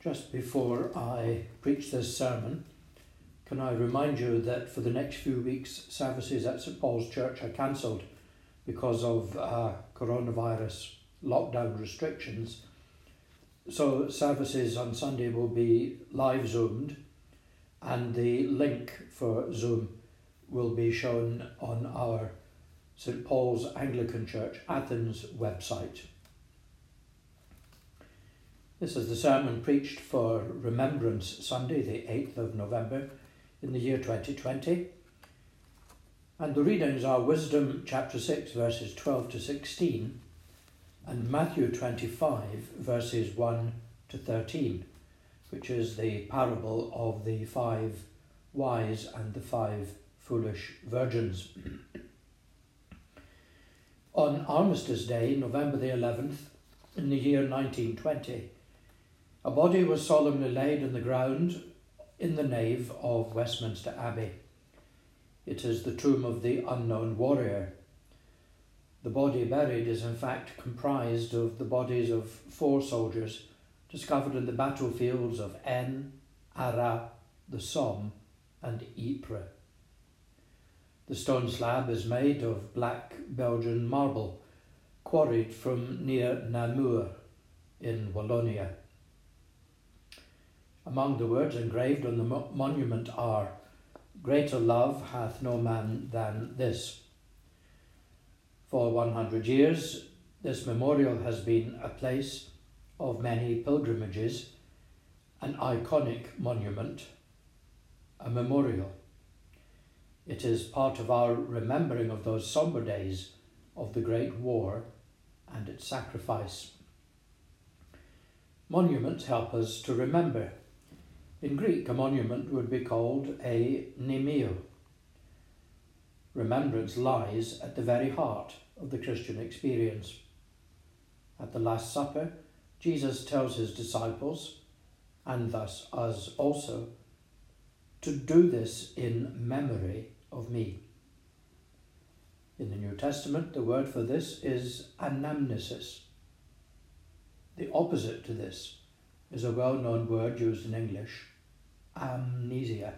Just before I preach this sermon, can I remind you that for the next few weeks, services at St Paul's Church are cancelled because of coronavirus lockdown restrictions. So services on Sunday will be live zoomed, and the link for Zoom will be shown on our St Paul's Anglican Church Athens website. This is the sermon preached for Remembrance Sunday, the 8th of November in the year 2020. And the readings are Wisdom chapter 6 verses 12 to 16 and Matthew 25 verses 1 to 13, which is the parable of the 5 wise and the 5 foolish virgins. On Armistice Day, November the 11th, in the year 1920, a body was solemnly laid in the ground in the nave of Westminster Abbey. It is the tomb of the unknown warrior. The body buried is in fact comprised of the bodies of 4 soldiers discovered in the battlefields of Aisne, Arras, the Somme and Ypres. The stone slab is made of black Belgian marble, quarried from near Namur in Wallonia. Among the words engraved on the monument are, "Greater love hath no man than this." For 100 years, this memorial has been a place of many pilgrimages, an iconic monument, a memorial. It is part of our remembering of those sombre days of the Great War and its sacrifice. Monuments help us to remember. In Greek, a monument would be called a mnemio. Remembrance lies at the very heart of the Christian experience. At the Last Supper, Jesus tells his disciples, and thus us also, to do this in memory of me. In the New Testament, the word for this is anamnesis. The opposite to this is a well-known word used in English, amnesia.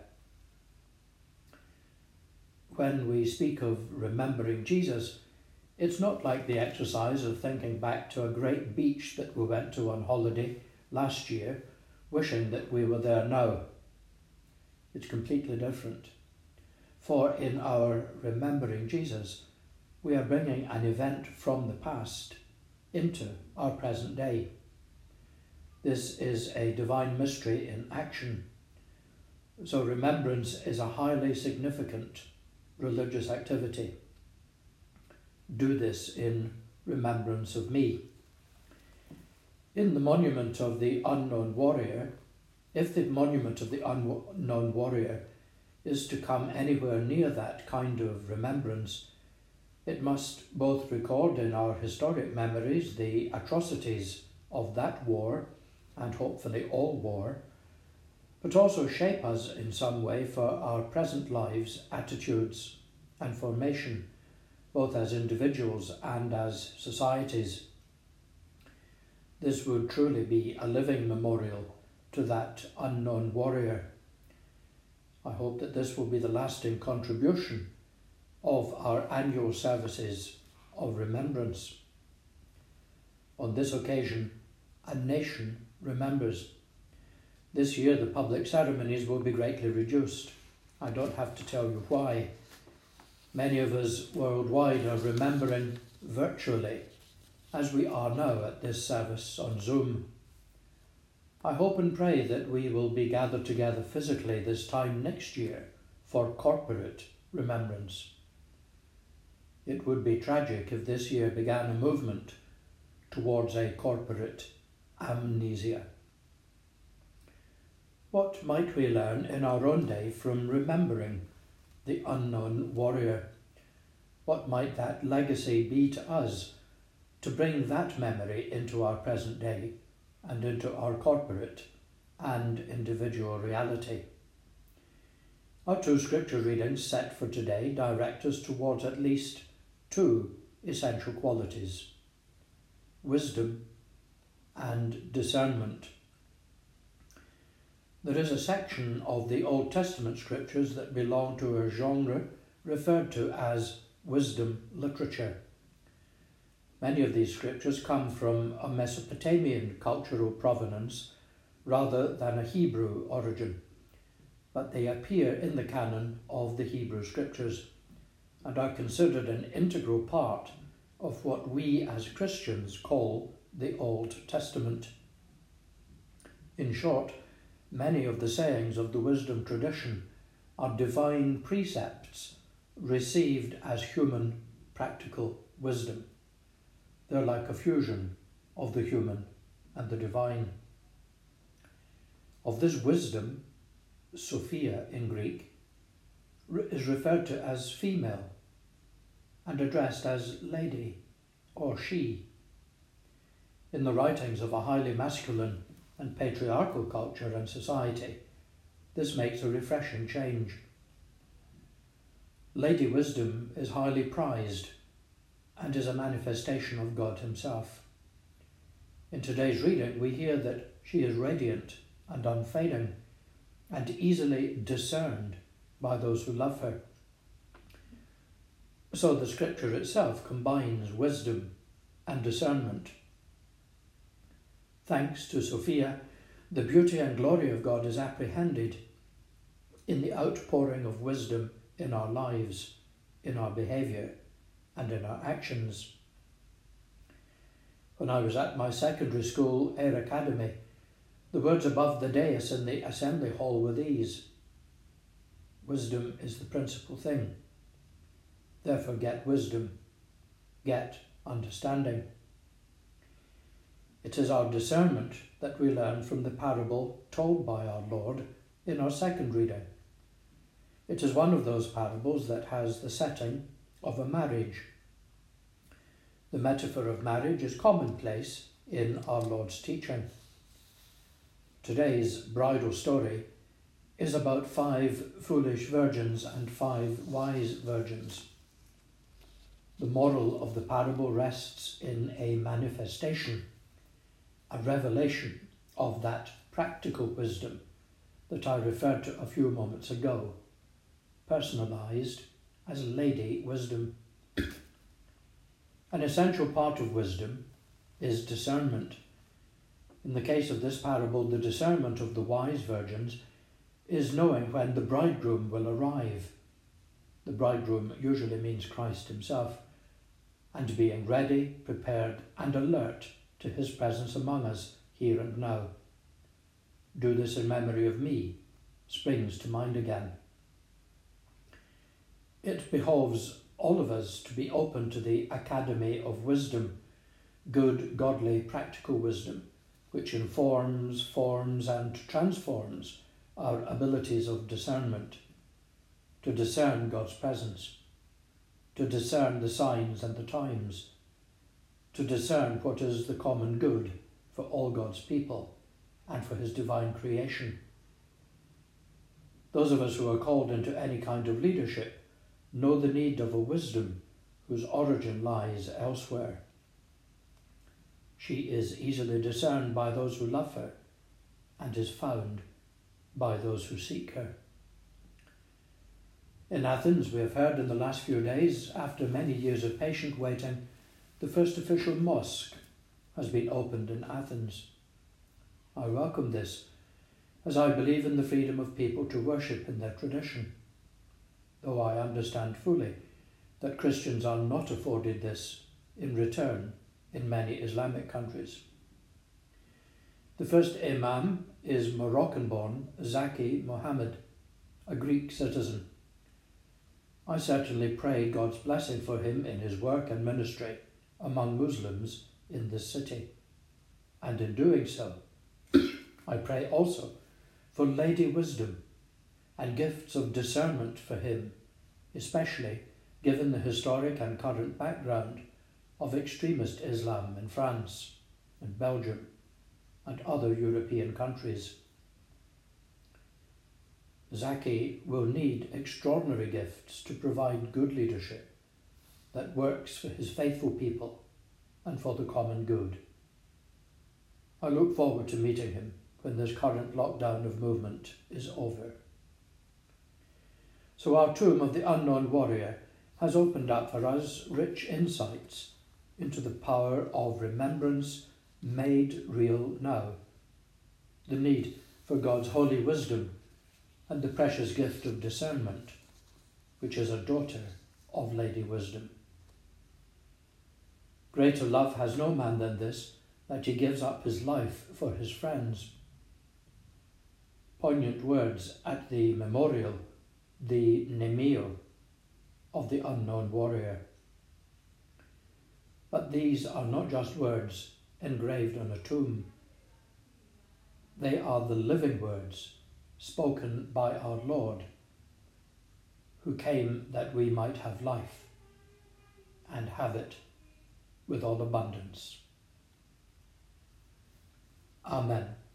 When we speak of remembering Jesus, it's not like the exercise of thinking back to a great beach that we went to on holiday last year, wishing that we were there now. It's completely different. For in our remembering Jesus, we are bringing an event from the past into our present day. This is a divine mystery in action. So remembrance is a highly significant religious activity. Do this in remembrance of me. In the monument of the unknown warrior, if the monument of the unknown warrior is to come anywhere near that kind of remembrance, it must both record in our historic memories the atrocities of that war, and hopefully all war, but also shape us in some way for our present lives, attitudes and formation, both as individuals and as societies. This would truly be a living memorial to that unknown warrior. I hope that this will be the lasting contribution of our annual services of remembrance. On this occasion, a nation remembers. This year the public ceremonies will be greatly reduced. I don't have to tell you why. Many of us worldwide are remembering virtually, as we are now at this service on Zoom. I hope and pray that we will be gathered together physically this time next year for corporate remembrance. It would be tragic if this year began a movement towards a corporate amnesia. What might we learn in our own day from remembering the unknown warrior? What might that legacy be to us to bring that memory into our present day and into our corporate and individual reality? Our 2 scripture readings set for today direct us towards at least 2 essential qualities: wisdom and discernment. There is a section of the Old Testament scriptures that belong to a genre referred to as wisdom literature. Many of these scriptures come from a Mesopotamian cultural provenance rather than a Hebrew origin, but they appear in the canon of the Hebrew scriptures and are considered an integral part of what we as Christians call the Old Testament. In short, many of the sayings of the wisdom tradition are divine precepts received as human practical wisdom. They're like a fusion of the human and the divine. Of this wisdom, Sophia in Greek, is referred to as female and addressed as lady or she. In the writings of a highly masculine and patriarchal culture and society, this makes a refreshing change. Lady wisdom is highly prized and is a manifestation of God himself. In today's reading, we hear that she is radiant and unfading and easily discerned by those who love her. So the scripture itself combines wisdom and discernment. Thanks to Sophia, the beauty and glory of God is apprehended in the outpouring of wisdom in our lives, in our behaviour, and in our actions. When I was at my secondary school, Ayr Academy, the words above the dais in the assembly hall were these: wisdom is the principal thing. Therefore get wisdom, get understanding. It is our discernment that we learn from the parable told by our Lord in our second reading. It is one of those parables that has the setting of a marriage. The metaphor of marriage is commonplace in our Lord's teaching. Today's bridal story is about 5 foolish virgins and 5 wise virgins. The moral of the parable rests in a manifestation, a revelation of that practical wisdom that I referred to a few moments ago, personalised as lady wisdom. An essential part of wisdom is discernment. In the case of this parable, the discernment of the wise virgins is knowing when the bridegroom will arrive. The bridegroom usually means Christ himself, and being ready, prepared, and alert to his presence among us here and now. Do this in memory of me springs to mind again. It behoves all of us to be open to the academy of wisdom, good, godly, practical wisdom, which informs, forms, and transforms our abilities of discernment, to discern God's presence, to discern the signs and the times, to discern what is the common good for all God's people and for his divine creation. Those of us who are called into any kind of leadership know the need of a wisdom whose origin lies elsewhere. She is easily discerned by those who love her and is found by those who seek her. In Athens, we have heard in the last few days, after many years of patient waiting, the first official mosque has been opened in Athens. I welcome this, as I believe in the freedom of people to worship in their tradition, though I understand fully that Christians are not afforded this in return in many Islamic countries. The first imam is Moroccan-born Zaki Mohammed, a Greek citizen. I certainly pray God's blessing for him in his work and ministry among Muslims in this city. And in doing so, I pray also for lady wisdom and gifts of discernment for him, especially given the historic and current background of extremist Islam in France and Belgium and other European countries. Zaki will need extraordinary gifts to provide good leadership that works for his faithful people and for the common good. I look forward to meeting him when this current lockdown of movement is over. So our Tomb of the Unknown Warrior has opened up for us rich insights into the power of remembrance made real now, the need for God's holy wisdom, and the precious gift of discernment, which is a daughter of Lady Wisdom. Greater love has no man than this, that he gives up his life for his friends. Poignant words at the memorial, the Mnemeo, of the unknown warrior. But these are not just words engraved on a tomb. They are the living words spoken by our Lord, who came that we might have life and have it with all abundance. Amen.